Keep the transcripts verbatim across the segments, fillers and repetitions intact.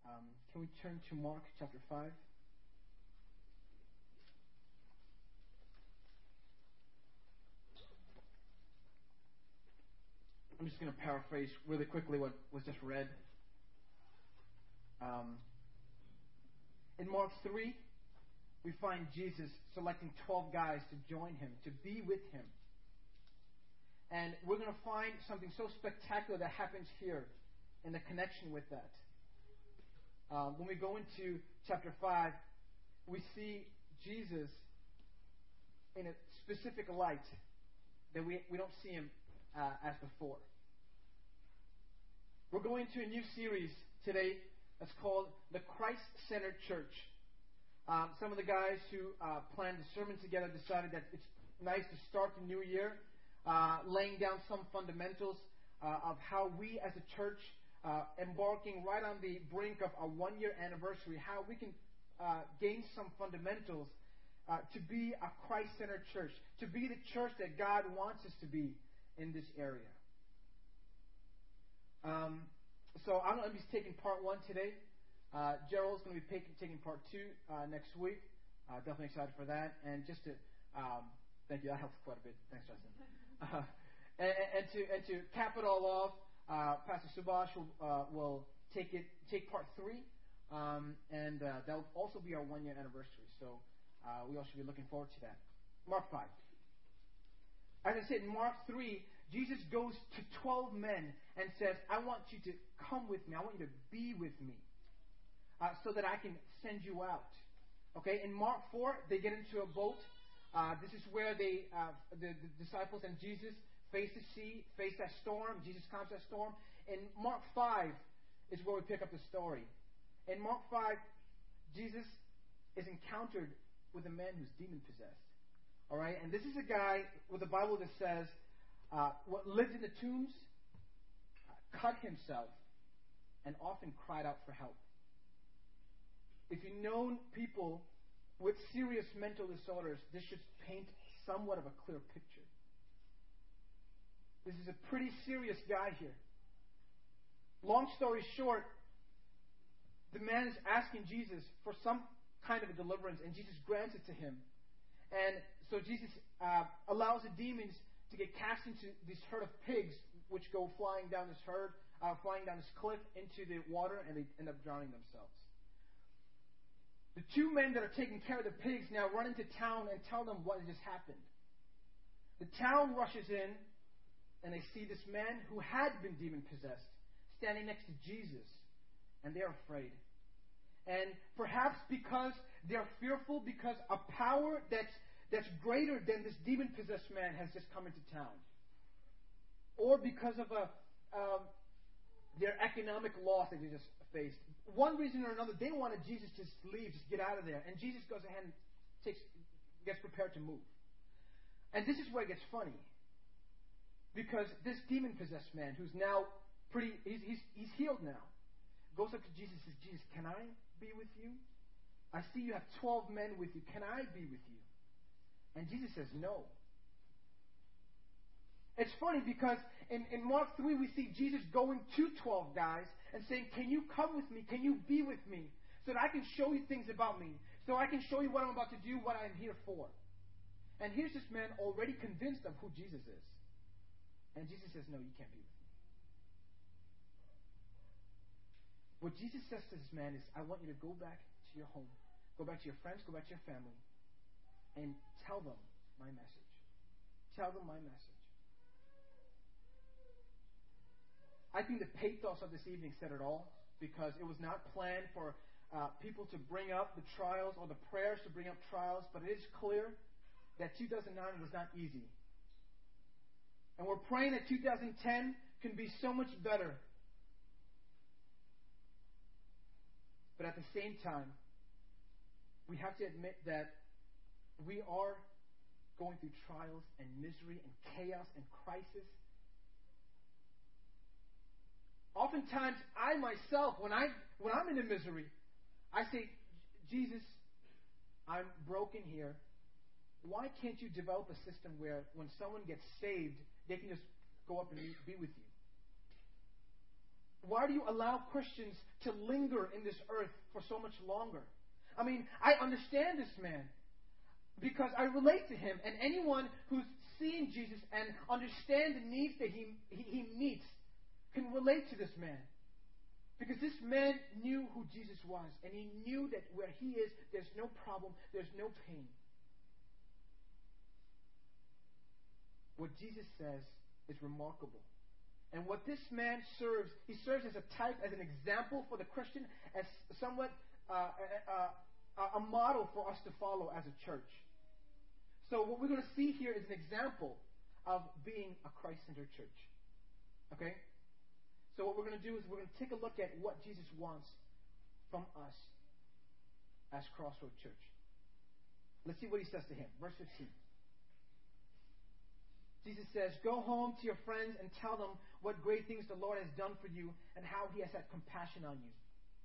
Um, can we turn to Mark chapter five? I'm just going to paraphrase really quickly what was just read. Um, in Mark three, we find Jesus selecting twelve guys to join him, to be with him. And we're going to find something so spectacular that happens here in the connection with that. Um, when we go into chapter five, we see Jesus in a specific light that we, we don't see him uh, as before. We're going to a new series today that's called the Christ-Centered Church. Um, some of the guys who uh, planned the sermon together decided that it's nice to start the new year uh, laying down some fundamentals uh, of how we as a church, uh, embarking right on the brink of our one-year anniversary, how we can uh, gain some fundamentals uh, to be a Christ-centered church, to be the church that God wants us to be in this area. Um, so I'm going to be taking part one today. Uh, Gerald's going to be taking, taking part two uh, next week. Uh, definitely excited for that. And just to um, thank you, that helps quite a bit. Thanks, Justin. Uh, and, and to and to cap it all off, uh, Pastor Subhash will, uh, will take it take part three, um, and uh, that will also be our one year anniversary. So uh, we all should be looking forward to that. Mark five. As I said, in Mark three, Jesus goes to twelve men and says, "I want you to come with me. I want you to be with me, uh, so that I can send you out." Okay. In Mark four, they get into a boat. Uh, this is where they, uh, the, the disciples and Jesus face the sea, face that storm. Jesus calms that storm. In Mark five is where we pick up the story. In Mark five, Jesus is encountered with a man who's demon possessed. All right, and this is a guy with a Bible that says, uh, what lived in the tombs, uh, cut himself, and often cried out for help. If you've known people with serious mental disorders, this should paint somewhat of a clear picture. This is a pretty serious guy here. Long story short, the man is asking Jesus for some kind of a deliverance, and Jesus grants it to him. And so Jesus uh, allows the demons to get cast into this herd of pigs, which go flying down this herd, uh, flying down this cliff into the water, and they end up drowning themselves. The two men that are taking care of the pigs now run into town and tell them what just happened. The town rushes in, and they see this man who had been demon-possessed standing next to Jesus, and they're afraid. And perhaps because they're fearful, because a power that's that's greater than this demon-possessed man has just come into town, or because of a um, their economic loss that they just faced. One reason or another, they wanted Jesus to just leave, just get out of there. And Jesus goes ahead and takes, gets prepared to move. And this is where it gets funny, because this demon-possessed man, who's now pretty, he's, he's, he's healed now, goes up to Jesus and says, "Jesus, can I be with you? I see you have twelve men with you. Can I be with you?" And Jesus says, "No." It's funny because in, in Mark three, we see Jesus going to twelve guys and saying, "Can you come with me? Can you be with me? So that I can show you things about me. So I can show you what I'm about to do, what I'm here for." And here's this man already convinced of who Jesus is. And Jesus says, "No, you can't be with me." What Jesus says to this man is, "I want you to go back to your home. Go back to your friends. Go back to your family. And tell them my message. Tell them my message." I think the pathos of this evening said it all, because it was not planned for uh, people to bring up the trials or the prayers to bring up trials, but it is clear that two thousand nine was not easy. And we're praying that two thousand ten can be so much better. But at the same time, we have to admit that we are going through trials and misery and chaos and crisis. Oftentimes, I myself, when I when I'm in a misery, I say, "Jesus, I'm broken here. Why can't you develop a system where when someone gets saved, they can just go up and be with you? why do you allow Christians to linger in this earth for so much longer? I mean, I understand this man because I relate to him. And anyone who's seen Jesus and understand the needs that he, he, he meets can relate to this man. Because this man knew who Jesus was. And he knew that where he is, there's no problem, there's no pain. What Jesus says is remarkable. And what this man serves, he serves as a type, as an example for the Christian, as somewhat uh, a, a, a model for us to follow as a church. So what we're going to see here is an example of being a Christ-centered church. Okay? So what we're going to do is we're going to take a look at what Jesus wants from us as Crossroad Church. Let's see what he says to him. Verse fifteen. Jesus says, "Go home to your friends and tell them what great things the Lord has done for you and how he has had compassion on you."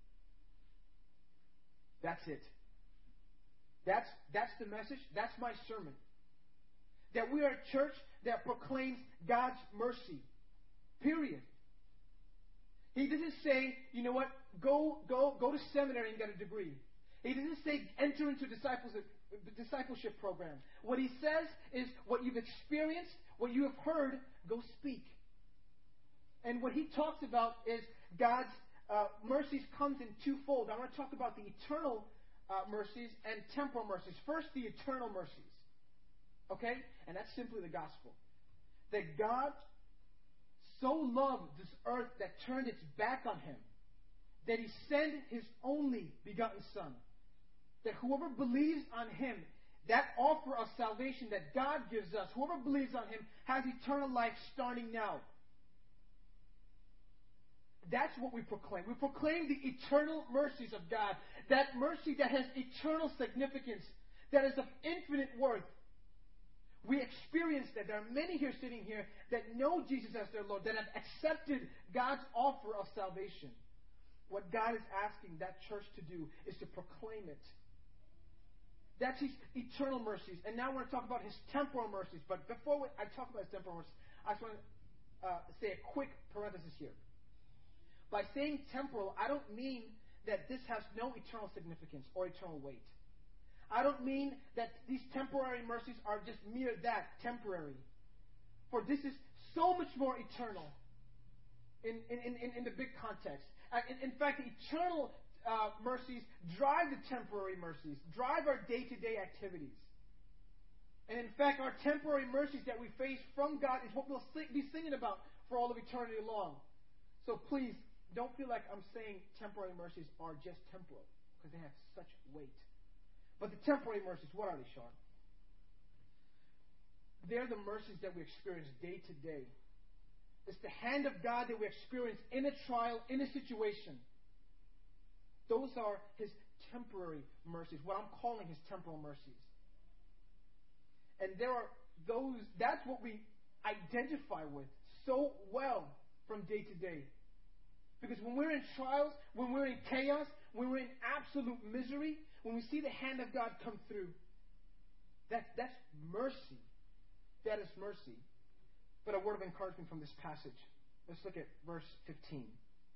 That's it. That's, that's the message. That's my sermon. That we are a church that proclaims God's mercy. Period. He doesn't say, you know what, go go go to seminary and get a degree. He doesn't say enter into discipleship, discipleship program. What he says is what you've experienced, what you have heard, go speak. And what he talks about is God's uh, mercies comes in twofold. I want to talk about the eternal uh, mercies and temporal mercies. First, the eternal mercies. Okay? And that's simply the gospel. That God so loved this earth that turned its back on him, that he sent his only begotten Son, that whoever believes on him, that offer of salvation that God gives us, whoever believes on him has eternal life starting now. That's what we proclaim. We proclaim the eternal mercies of God, that mercy that has eternal significance, that is of infinite worth. We experience that. There are many here sitting here that know Jesus as their Lord, that have accepted God's offer of salvation. What God is asking that church to do is to proclaim it. That's his eternal mercies. And now we're going to talk about his temporal mercies. But before we, I talk about his temporal mercies, I just want to uh, say a quick parenthesis here. By saying temporal, I don't mean that this has no eternal significance or eternal weight. I don't mean that these temporary mercies are just mere that, temporary. For this is so much more eternal in, in, in, in the big context. Uh, in, in fact, the eternal uh, mercies drive the temporary mercies, drive our day-to-day activities. And in fact, our temporary mercies that we face from God is what we'll sing, be singing about for all of eternity long. So please, don't feel like I'm saying temporary mercies are just temporal, because they have such weight. But the temporary mercies, what are they, Sean? They're the mercies that we experience day to day. It's the hand of God that we experience in a trial, in a situation. Those are his temporary mercies, what I'm calling his temporal mercies. And there are those, that's what we identify with so well from day to day. Because when we're in trials, when we're in chaos, when we're in absolute misery, when we see the hand of God come through, that, that's mercy. That is mercy. But a word of encouragement from this passage. Let's look at verse fifteen.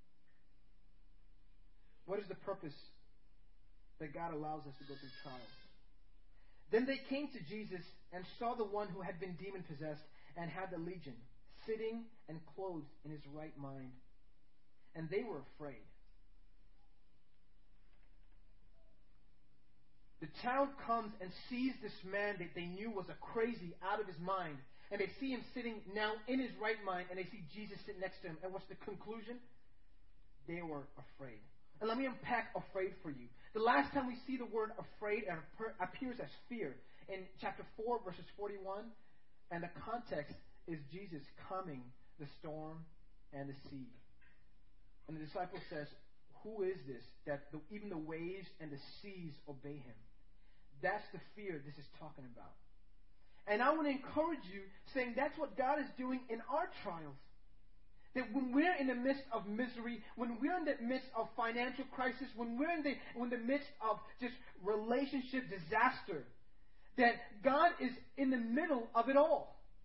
What is the purpose that God allows us to go through trials? Then they came to Jesus and saw the one who had been demon-possessed and had the legion, sitting and clothed in his right mind. And they were afraid. The town comes and sees this man that they knew was a crazy, out of his mind. And they see him sitting now in his right mind, and they see Jesus sitting next to him. And what's the conclusion? They were afraid. And let me unpack afraid for you. The last time we see the word afraid, it appears as fear in chapter four, verses forty-one. And the context is Jesus calming the storm and the sea. And the disciple says, who is this that the, even the waves and the seas obey him? That's the fear this is talking about. And I want to encourage you, saying that's what God is doing in our trials. That when we're in the midst of misery, when we're in the midst of financial crisis, when we're in the, in the midst of just relationship disaster, that God is in the middle of it all.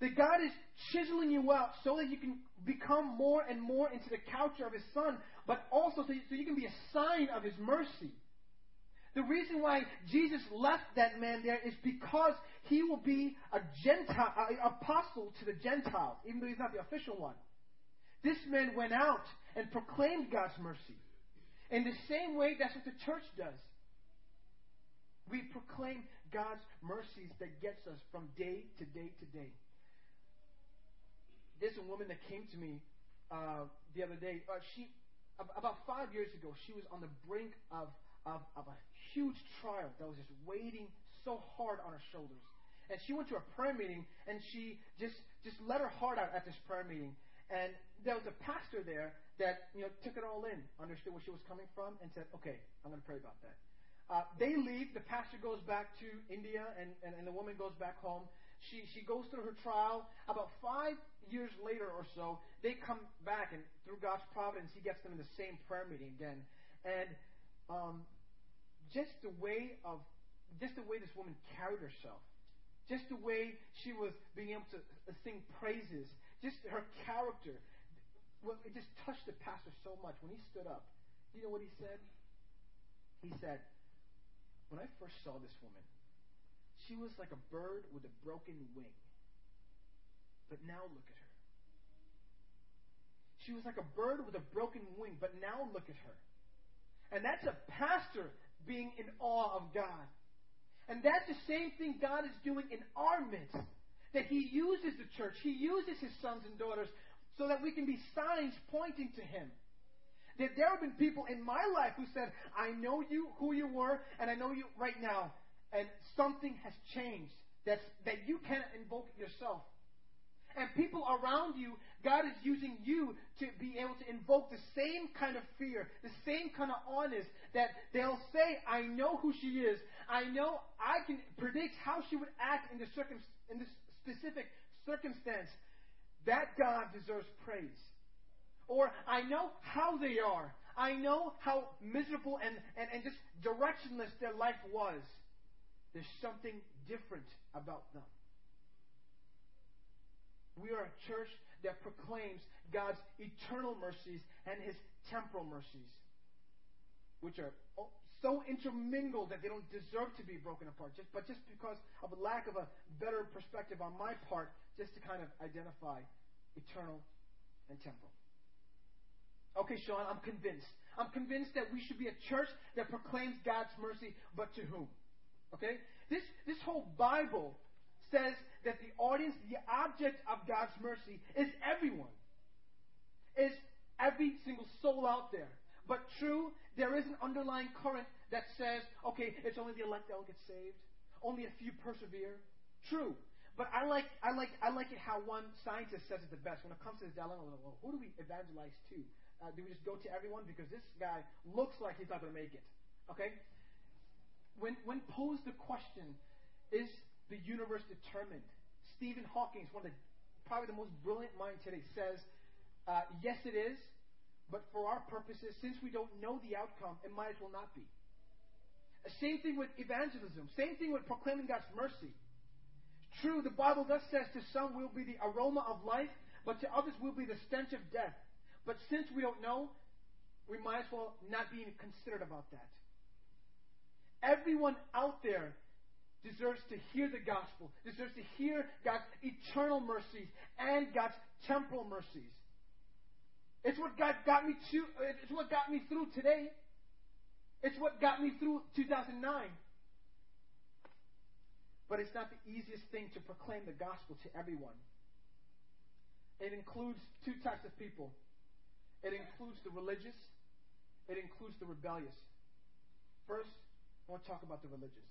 That God is chiseling you out so that you can become more and more into the character of His Son, but also so you, so you can be a sign of His mercy. The reason why Jesus left that man there is because he will be a Gentile, an apostle to the Gentiles, even though he's not the official one. This man went out and proclaimed God's mercy. In the same way, that's what the church does. We proclaim God's mercies that gets us from day to day to day. There's a woman that came to me uh, the other day. Uh, she, about five years ago, she was on the brink of, of, of a huge trial that was just weighing so hard on her shoulders. And she went to a prayer meeting, and she just, just let her heart out at this prayer meeting. And there was a pastor there that, you know, took it all in, understood where she was coming from, and said, okay, I'm going to pray about that. Uh, they leave. The pastor goes back to India, and, and, and the woman goes back home. She she goes through her trial. About five years later or so, they come back, and through God's providence, He gets them in the same prayer meeting again. And um, just the way of, just the way this woman carried herself, just the way she was being able to sing praises, just her character, well, it just touched the pastor so much. When he stood up, you know what he said? He said, when I first saw this woman, she was like a bird with a broken wing. But now look at her. She was like a bird with a broken wing, but now look at her. And that's a pastor being in awe of God. And that's the same thing God is doing in our midst. That He uses the church. He uses His sons and daughters so that we can be signs pointing to Him. That there have been people in my life who said, I know you, who you were, and I know you right now. And something has changed that's, that you cannot invoke yourself. And people around you, God is using you to be able to invoke the same kind of fear, the same kind of honest, that they'll say, I know who she is. I know I can predict how she would act in, the circum, in this specific circumstance. That God deserves praise. Or I know how they are. I know how miserable and, and, and just directionless their life was. There's something different about them. We are a church that proclaims God's eternal mercies and His temporal mercies, which are so intermingled that they don't deserve to be broken apart. Just, but just because of a lack of a better perspective on my part, just to kind of identify eternal and temporal. Okay, Sean, I'm convinced. I'm convinced that we should be a church that proclaims God's mercy, but to whom? Okay? This, this whole Bible says that the audience, the object of God's mercy is everyone. Is every single soul out there. But true, there is an underlying current that says, okay, it's only the elect that will get saved. Only a few persevere. True. But I like I like I like it how one scientist says it the best. When it comes to this dilemma, well, who do we evangelize to? Uh, do we just go to everyone? Because this guy looks like he's not going to make it. Okay? When when posed the question, is the universe determined? Stephen Hawking, one of the, probably the most brilliant mind today, says, uh, yes it is, but for our purposes, since we don't know the outcome, it might as well not be. Uh, same thing with evangelism. Same thing with proclaiming God's mercy. True, the Bible does say to some will be the aroma of life, but to others will be the stench of death. But since we don't know, we might as well not be considerate about that. Everyone out there deserves to hear the gospel, deserves to hear God's eternal mercies and God's temporal mercies. It's what God got me to. It's what got me through today. It's what got me through two thousand nine. But it's not the easiest thing to proclaim the gospel to everyone. It includes two types of people. It includes the religious. It includes the rebellious. First, I want to talk about the religious.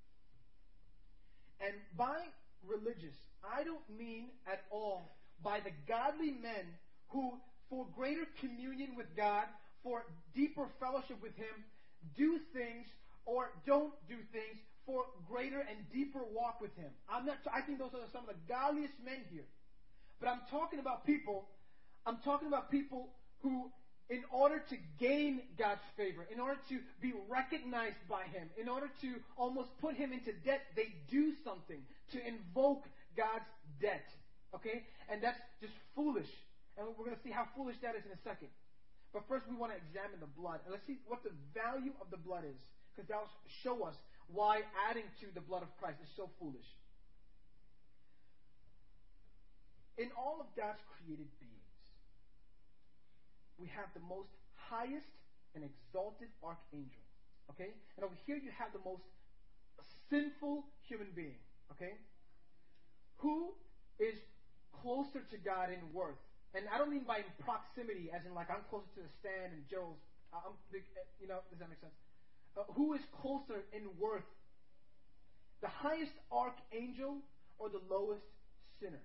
And by religious, I don't mean at all by the godly men who, for greater communion with God, for deeper fellowship with Him, do things or don't do things for greater and deeper walk with Him. I'm not. I think those are some of the godliest men here. But I'm talking about people. I'm talking about people who, in order to gain God's favor, in order to be recognized by Him, in order to almost put Him into debt, they do something to invoke God's debt. Okay? And that's just foolish. And we're going to see how foolish that is in a second. But first we want to examine the blood. And let's see what the value of the blood is. Because that will show us why adding to the blood of Christ is so foolish. In all of God's created beings, we have the most highest and exalted archangel. Okay? And over here you have the most sinful human being. Okay? Who is closer to God in worth? And I don't mean by proximity, as in like I'm closer to the stand and Joe's, I'm big, you know, does that make sense? Uh, who is closer in worth? The highest archangel or the lowest sinner?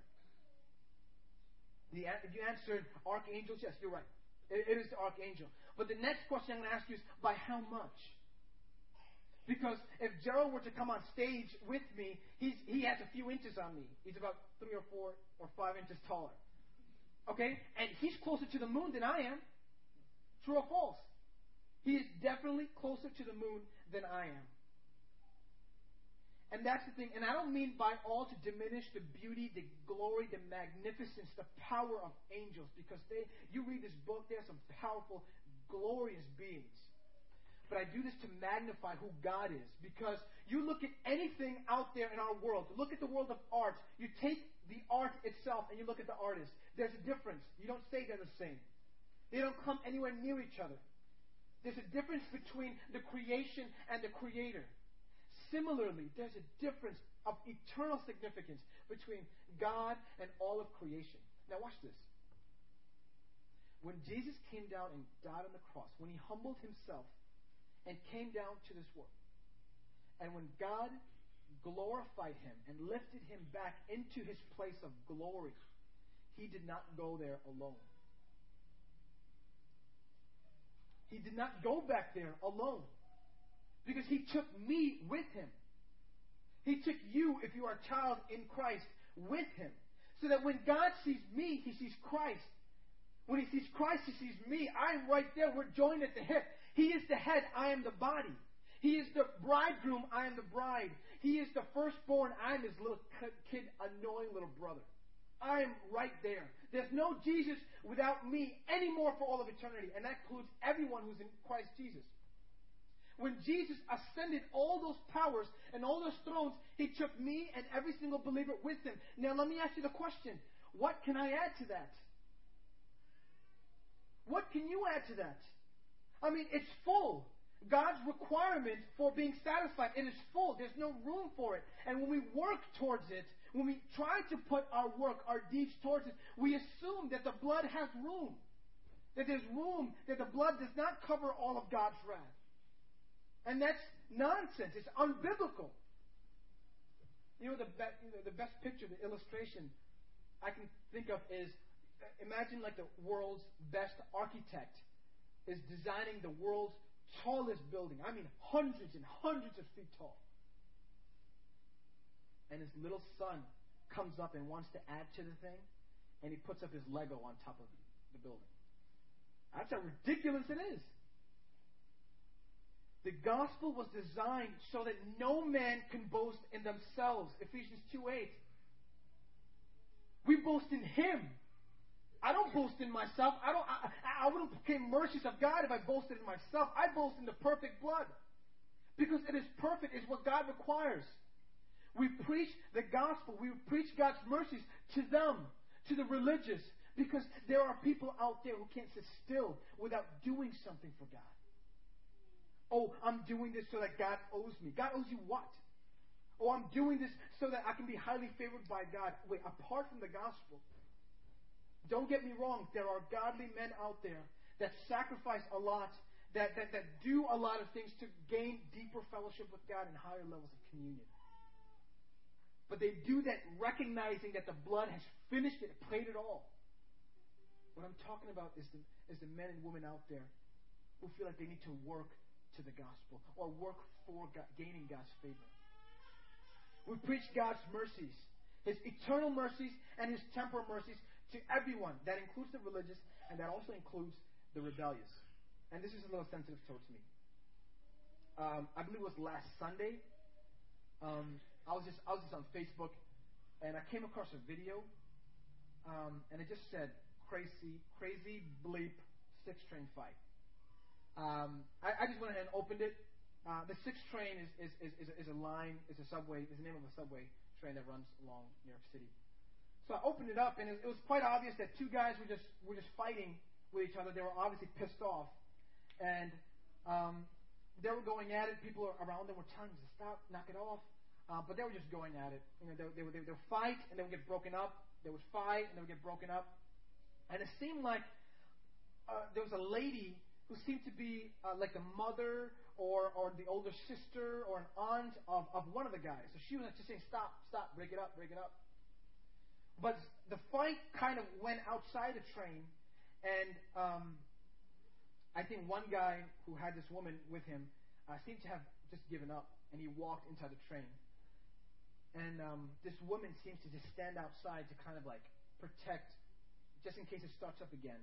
The, if you answered archangels, yes, you're right. It, it is the archangel. But the next question I'm going to ask you is, by how much? Because if Gerald were to come on stage with me, he's, he has a few inches on me. He's about three or four or five inches taller. Okay? And he's closer to the moon than I am. True or false? He is definitely closer to the moon than I am. And that's the thing. And I don't mean by all to diminish the beauty, the glory, the magnificence, the power of angels. Because they, you read this book, there are some powerful, glorious beings. But I do this to magnify who God is. Because you look at anything out there in our world. Look at the world of art. You take the art itself and you look at the artist. There's a difference. You don't say they're the same. They don't come anywhere near each other. There's a difference between the creation and the creator. Similarly, there's a difference of eternal significance between God and all of creation. Now watch this. When Jesus came down and died on the cross, when he humbled himself and came down to this world, and when God glorified him and lifted him back into his place of glory, he did not go there alone. He did not go back there alone. Because he took me with him. He took you, if you are a child in Christ, with him. So that when God sees me, he sees Christ. When he sees Christ, he sees me. I am right there. We're joined at the hip. He is the head. I am the body. He is the bridegroom. I am the bride. He is the firstborn. I am his little kid, annoying little brother. I am right there. There's no Jesus without me anymore for all of eternity. And that includes everyone who's in Christ Jesus. When Jesus ascended all those powers and all those thrones, he took me and every single believer with him. Now let me ask you the question. What can I add to that? What can you add to that? I mean, it's full. God's requirement for being satisfied, it is full. There's no room for it. And when we work towards it, when we try to put our work, our deeds towards it, we assume that the blood has room. That there's room, that the blood does not cover all of God's wrath. And that's nonsense. It's unbiblical. You know, the, be- you know, the best picture, the illustration I can think of is, imagine like the world's best architect is designing the world's tallest building. I mean, hundreds and hundreds of feet tall. And his little son comes up and wants to add to the thing, and he puts up his Lego on top of the building. That's how ridiculous it is. The gospel was designed so that no man can boast in themselves. Ephesians two eight. We boast in him. I don't boast in myself. I don't. I, I wouldn't claim mercies of God if I boasted in myself. I boast in the perfect blood. Because it is perfect. It's what God requires. We preach the gospel. We preach God's mercies to them, to the religious. Because there are people out there who can't sit still without doing something for God. Oh, I'm doing this so that God owes me. God owes you what? Oh, I'm doing this so that I can be highly favored by God. Wait, apart from the gospel, don't get me wrong. There are godly men out there that sacrifice a lot, that, that, that do a lot of things to gain deeper fellowship with God and higher levels of communion. But they do that recognizing that the blood has finished it, played it all. What I'm talking about is the, is the men and women out there who feel like they need to work to the gospel or work for God, gaining God's favor. We preach God's mercies, his eternal mercies and his temporal mercies to everyone. That includes the religious, and that also includes the rebellious. And this is a little sensitive towards me. Um, I believe it was last Sunday. Um, I was just I was just on Facebook, and I came across a video um, and it just said crazy, crazy bleep six train fight. Um, I, I just went ahead and opened it. Uh, the six train is is, is, is, a, is a line, is a subway, is the name of a subway train that runs along New York City. So I opened it up, and it, it was quite obvious that two guys were just were just fighting with each other. They were obviously pissed off, and um, they were going at it. People around them were telling them to stop, knock it off. Uh, but they were just going at it. You know, they, they, would, they would fight, and they would get broken up. They would fight, and they would get broken up. And it seemed like uh, there was a lady who seemed to be uh, like the mother or, or the older sister or an aunt of, of one of the guys. So she was just saying, stop, stop, break it up, break it up. But the fight kind of went outside the train, and um, I think one guy who had this woman with him uh, seemed to have just given up, and he walked inside the train. And um, this woman seems to just stand outside to kind of like protect, just in case it starts up again.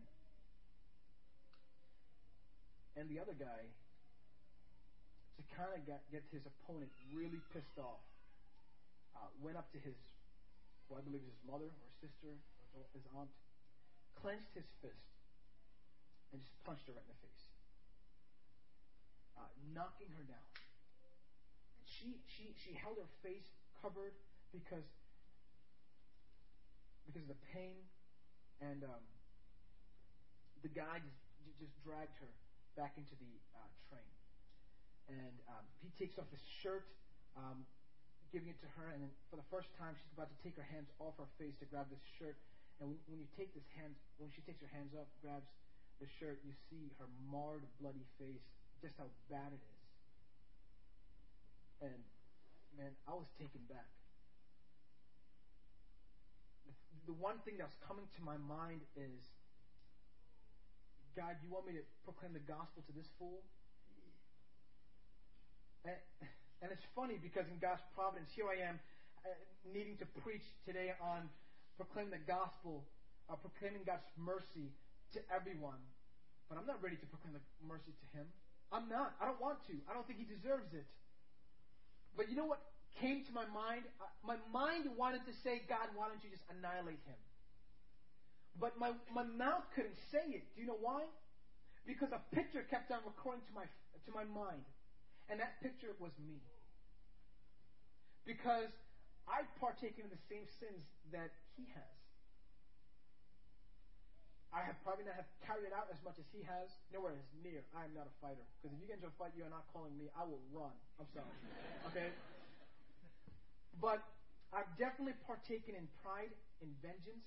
And the other guy, to kind of get, get his opponent really pissed off, uh, went up to his, who I believe is his mother or sister or his aunt, clenched his fist, and just punched her right in the face, uh, knocking her down. And she, she, she held her face covered because because of the pain, and um, the guy just, just dragged her back into the uh, train. And um, he takes off his shirt, um, giving it to her, and then for the first time she's about to take her hands off her face to grab this shirt. And when, when you take this hand, when she takes her hands off, grabs the shirt, you see her marred, bloody face, just how bad it is. And man, I was taken back. The, the one thing that was coming to my mind is, God, you want me to proclaim the gospel to this fool? And, and it's funny because in God's providence, here I am uh, needing to preach today on proclaiming the gospel, uh, proclaiming God's mercy to everyone. But I'm not ready to proclaim the mercy to him. I'm not. I don't want to. I don't think he deserves it. But you know what came to my mind? Uh, my mind wanted to say, God, why don't you just annihilate him? But my, my mouth couldn't say it. Do you know why? Because a picture kept on recurring to my to my mind. And that picture was me. Because I've partaken in the same sins that he has. I have probably not have carried it out as much as he has. Nowhere as near. I am not a fighter. Because if you get into a fight, you are not calling me. I will run. I'm sorry. Okay? But I've definitely partaken in pride, in vengeance.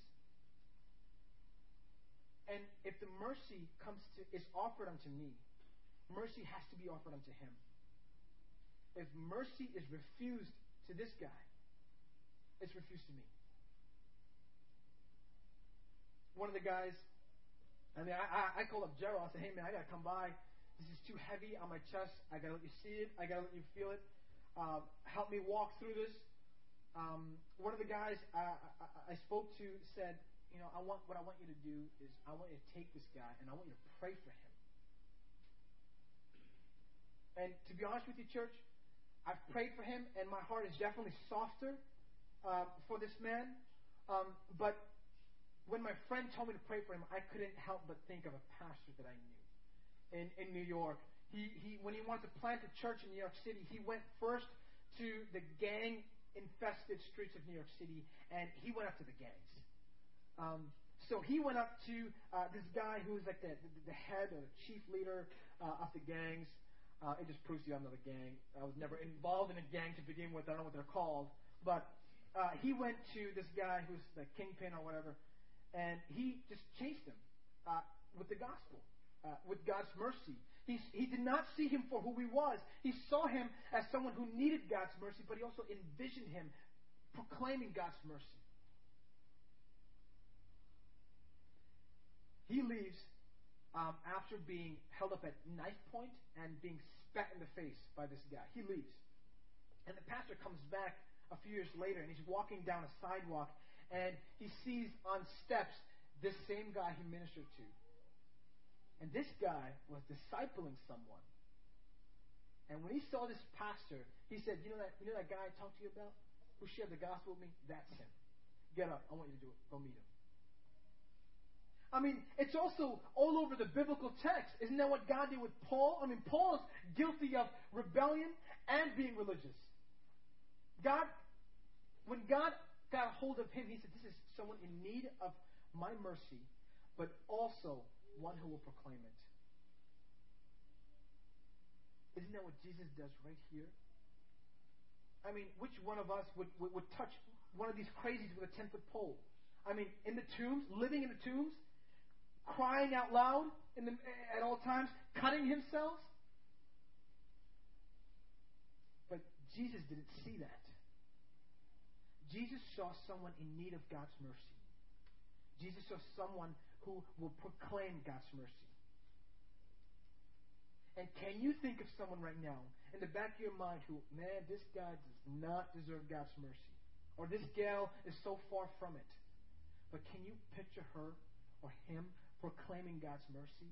And if the mercy comes to is offered unto me, mercy has to be offered unto him. If mercy is refused to this guy, it's refused to me. One of the guys, I mean, I, I, I called up Gerald. I said, hey, man, I got to come by. This is too heavy on my chest. I got to let you see it. I got to let you feel it. Um, help me walk through this. Um, one of the guys I, I, I spoke to said, you know, I want what I want you to do is I want you to take this guy and I want you to pray for him. And to be honest with you, church, I've prayed for him, and my heart is definitely softer uh, for this man. Um, but when my friend told me to pray for him, I couldn't help but think of a pastor that I knew in, in New York. He, he, when he wanted to plant a church in New York City, he went first to the gang-infested streets of New York City, and he went up to the gangs. Um, so he went up to uh, this guy who was like the, the, the head or the chief leader uh, of the gangs. Uh, it just proves to you I'm not a gang. I was never involved in a gang to begin with. I don't know what they're called. But uh, he went to this guy who's the kingpin or whatever, and he just chased him uh, with the gospel, uh, with God's mercy. He, he did not see him for who he was. He saw him as someone who needed God's mercy, but he also envisioned him proclaiming God's mercy. He leaves um, after being held up at knife point and being spat in the face by this guy. He leaves. And the pastor comes back a few years later, and he's walking down a sidewalk, and he sees on steps this same guy he ministered to. And this guy was discipling someone. And when he saw this pastor, he said, you know that, you know that guy I talked to you about who shared the gospel with me? That's him. Get up. I want you to do it. Go meet him. I mean, it's also all over the biblical text. Isn't that what God did with Paul? I mean, Paul is guilty of rebellion and being religious. God, when God got a hold of him, he said, this is someone in need of my mercy, but also one who will proclaim it. Isn't that what Jesus does right here? I mean, which one of us would, would, would touch one of these crazies with a ten-foot pole? I mean, in the tombs, living in the tombs, crying out loud in the, at all times, cutting himself. But Jesus didn't see that. Jesus saw someone in need of God's mercy. Jesus saw someone who will proclaim God's mercy. And can you think of someone right now in the back of your mind who, man, this guy does not deserve God's mercy? Or this gal is so far from it. But can you picture her or him proclaiming God's mercy?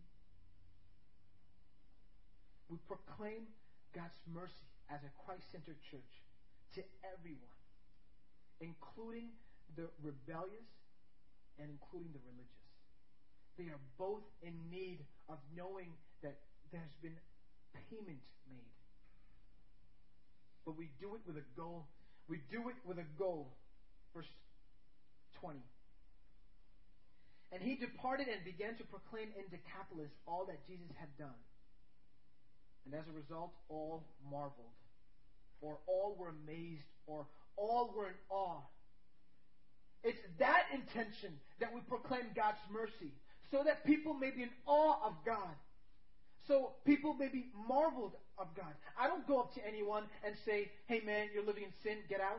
We proclaim God's mercy as a Christ-centered church to everyone, including the rebellious and including the religious. They are both in need of knowing that there's been payment made. But we do it with a goal. We do it with a goal. Verse twenty. And he departed and began to proclaim in Decapolis all that Jesus had done. And as a result, all marveled, or all were amazed, or all were in awe. It's that intention that we proclaim God's mercy, so that people may be in awe of God. So people may be marveled of God. I don't go up to anyone and say, hey man, you're living in sin, get out.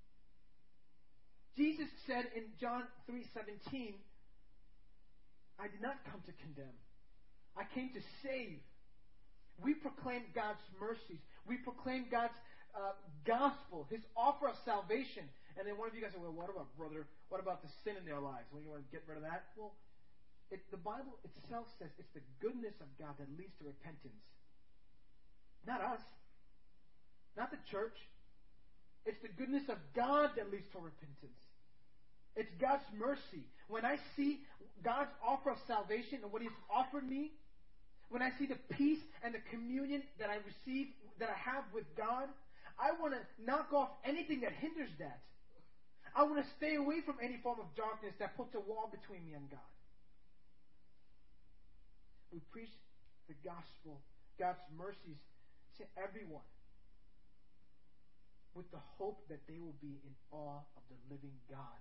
Jesus said in John three seventeen, I did not come to condemn. I came to save. We proclaim God's mercies. We proclaim God's uh, gospel, His offer of salvation. And then one of you guys say, well, what about, brother? What about the sin in their lives? Well, you want to get rid of that? Well, It, the Bible itself says it's the goodness of God that leads to repentance. Not us. Not the church. It's the goodness of God that leads to repentance. It's God's mercy. When I see God's offer of salvation and what He's offered me, when I see the peace and the communion that I receive, that I have with God, I want to knock off anything that hinders that. I want to stay away from any form of darkness that puts a wall between me and God. We preach the gospel, God's mercies to everyone with the hope that they will be in awe of the living God.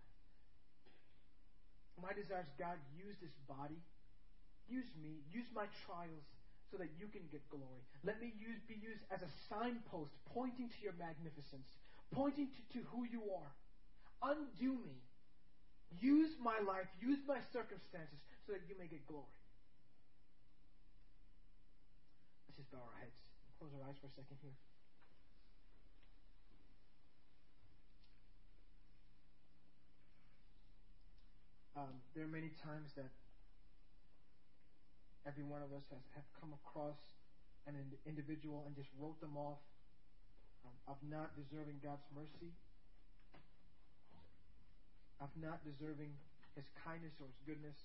My desire is, God, use this body, use me, use my trials so that you can get glory. Let me use, be used as a signpost pointing to your magnificence, pointing to, to who you are. Undo me. Use my life, use my circumstances so that you may get glory. Let's just bow our heads. Close our eyes for a second here. Um, there are many times that every one of us has have come across an individual and just wrote them off um, of not deserving God's mercy, of not deserving His kindness or His goodness.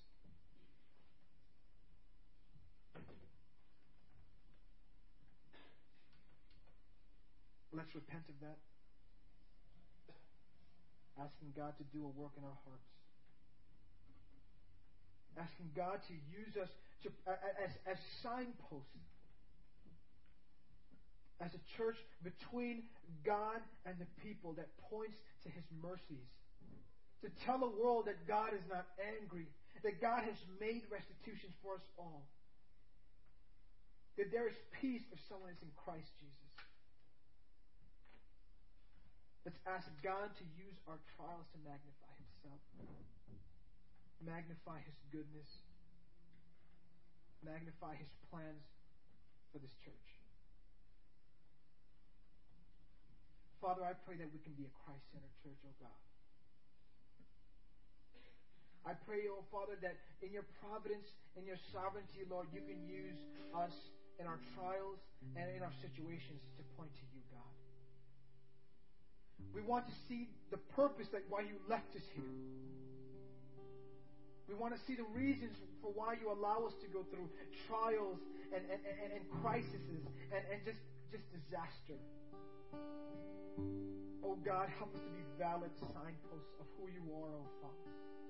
Let's repent of that. Asking God to do a work in our hearts. Asking God to use us to, as, as signposts. As a church between God and the people that points to His mercies. To tell the world that God is not angry. That God has made restitution for us all. That there is peace if someone is in Christ Jesus. Let's ask God to use our trials to magnify Himself. Magnify His goodness. Magnify His plans for this church. Father, I pray that we can be a Christ-centered church, oh God. I pray, oh Father, that in your providence, in your sovereignty, Lord, you can use us in our trials and in our situations to point to you, God. We want to see the purpose that why you left us here. We want to see the reasons for why you allow us to go through trials and, and, and, and crises and, and just, just disaster. Oh God, help us to be valid signposts of who you are, oh Father.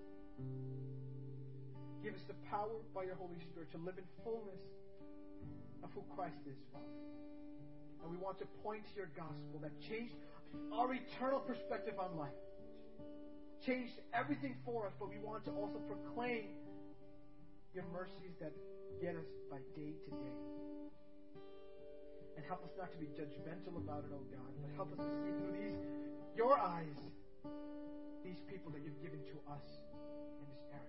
Give us the power by your Holy Spirit to live in fullness of who Christ is, Father. And we want to point to your gospel that changed our eternal perspective on life. Changed everything for us, but we want to also proclaim your mercies that get us by day to day. And help us not to be judgmental about it, oh God, but help us to see through these, your eyes, these people that you've given to us in this area.